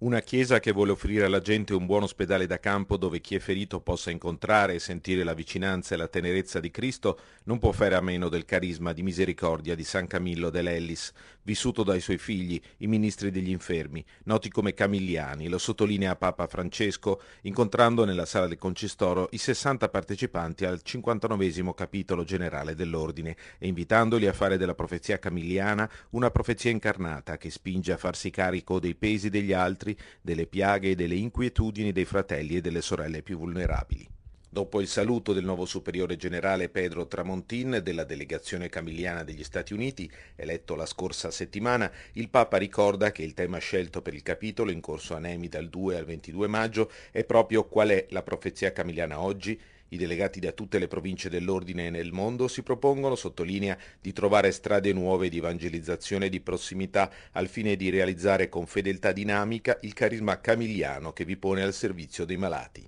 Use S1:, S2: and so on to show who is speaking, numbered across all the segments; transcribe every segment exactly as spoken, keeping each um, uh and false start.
S1: Una chiesa che vuole offrire alla gente un buon ospedale da campo dove chi è ferito possa incontrare e sentire la vicinanza e la tenerezza di Cristo non può fare a meno del carisma di misericordia di San Camillo dell'Ellis, vissuto dai suoi figli, i ministri degli infermi, noti come Camilliani, lo sottolinea Papa Francesco, incontrando nella sala del Concistoro i sessanta partecipanti al cinquantanovesimo capitolo generale dell'ordine e invitandoli a fare della profezia camilliana una profezia incarnata che spinge a farsi carico dei pesi degli altri, delle piaghe e delle inquietudini dei fratelli e delle sorelle più vulnerabili. Dopo il saluto del nuovo superiore generale Pedro Tramontin della delegazione camilliana degli Stati Uniti, eletto la scorsa settimana, il Papa ricorda che il tema scelto per il capitolo in corso a Nemi dal due al ventidue maggio è proprio qual è la profezia camilliana oggi. I delegati da tutte le province dell'ordine nel mondo si propongono, sottolinea, di trovare strade nuove di evangelizzazione e di prossimità al fine di realizzare con fedeltà dinamica il carisma camilliano che vi pone al servizio dei malati.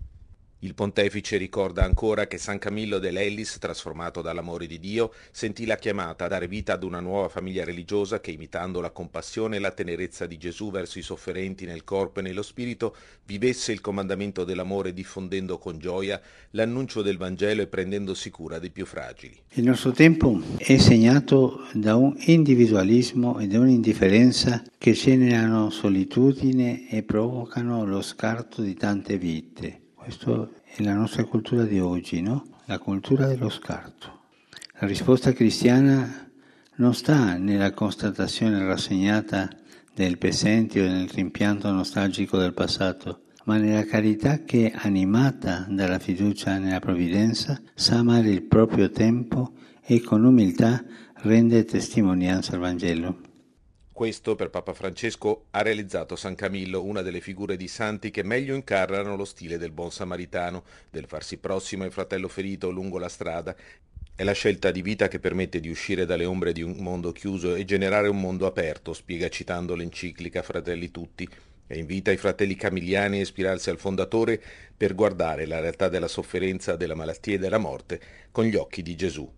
S1: Il pontefice ricorda ancora che San Camillo dell'Ellis, trasformato dall'amore di Dio, sentì la chiamata a dare vita ad una nuova famiglia religiosa che, imitando la compassione e la tenerezza di Gesù verso i sofferenti nel corpo e nello spirito, vivesse il comandamento dell'amore diffondendo con gioia l'annuncio del Vangelo e prendendosi cura dei più fragili.
S2: Il nostro tempo è segnato da un individualismo e da un'indifferenza che generano solitudine e provocano lo scarto di tante vite. Questa è la nostra cultura di oggi, no? La cultura dello scarto. La risposta cristiana non sta nella constatazione rassegnata del presente o nel rimpianto nostalgico del passato, ma nella carità che, animata dalla fiducia nella provvidenza, sa amare il proprio tempo e con umiltà rende testimonianza al Vangelo.
S1: Questo, per Papa Francesco, ha realizzato San Camillo, una delle figure di santi che meglio incarnano lo stile del buon samaritano, del farsi prossimo al fratello ferito lungo la strada. È la scelta di vita che permette di uscire dalle ombre di un mondo chiuso e generare un mondo aperto, spiega citando l'enciclica Fratelli Tutti, e invita i fratelli camilliani a ispirarsi al fondatore per guardare la realtà della sofferenza, della malattia e della morte con gli occhi di Gesù.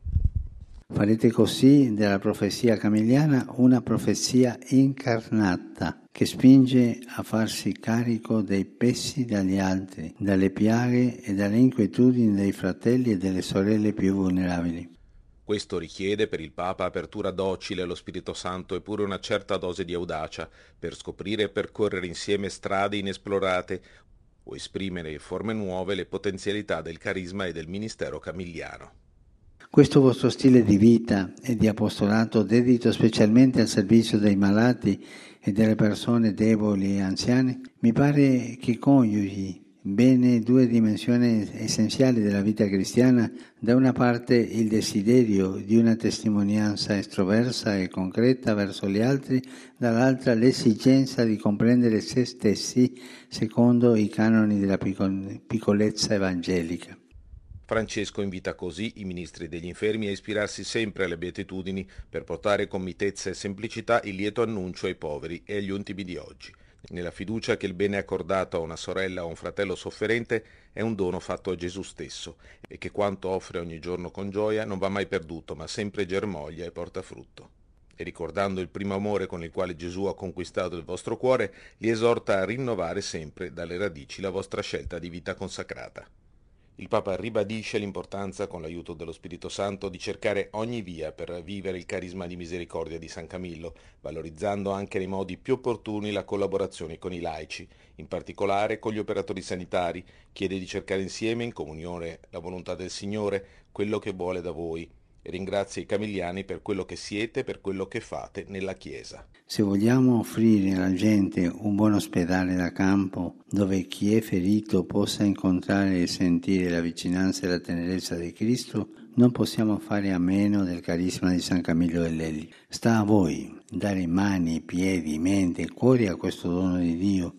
S2: Farete così della profezia camilliana una profezia incarnata che spinge a farsi carico dei pesi dagli altri, dalle piaghe e dalle inquietudini dei fratelli e delle sorelle più vulnerabili.
S1: Questo richiede per il Papa apertura docile allo Spirito Santo e pure una certa dose di audacia per scoprire e percorrere insieme strade inesplorate o esprimere in forme nuove le potenzialità del carisma e del ministero camilliano.
S2: Questo vostro stile di vita e di apostolato dedito specialmente al servizio dei malati e delle persone deboli e anziane, mi pare che coniughi bene due dimensioni essenziali della vita cristiana: da una parte il desiderio di una testimonianza estroversa e concreta verso gli altri, dall'altra l'esigenza di comprendere se stessi secondo i canoni della piccolezza evangelica.
S1: Francesco invita così i ministri degli infermi a ispirarsi sempre alle beatitudini per portare con mitezza e semplicità il lieto annuncio ai poveri e agli ultimi di oggi, nella fiducia che il bene accordato a una sorella o a un fratello sofferente è un dono fatto a Gesù stesso e che quanto offre ogni giorno con gioia non va mai perduto, ma sempre germoglia e porta frutto. E ricordando il primo amore con il quale Gesù ha conquistato il vostro cuore, li esorta a rinnovare sempre dalle radici la vostra scelta di vita consacrata. Il Papa ribadisce l'importanza, con l'aiuto dello Spirito Santo, di cercare ogni via per vivere il carisma di misericordia di San Camillo, valorizzando anche nei modi più opportuni la collaborazione con i laici, in particolare con gli operatori sanitari. Chiede di cercare insieme, in comunione, la volontà del Signore, quello che vuole da voi, e ringrazia i camilliani per quello che siete e per quello che fate nella Chiesa.
S2: Se vogliamo offrire alla gente un buon ospedale da campo dove chi è ferito possa incontrare e sentire la vicinanza e la tenerezza di Cristo, non possiamo fare a meno del carisma di San Camillo dell'Ellis. Sta a voi dare mani, piedi, mente e cuore a questo dono di Dio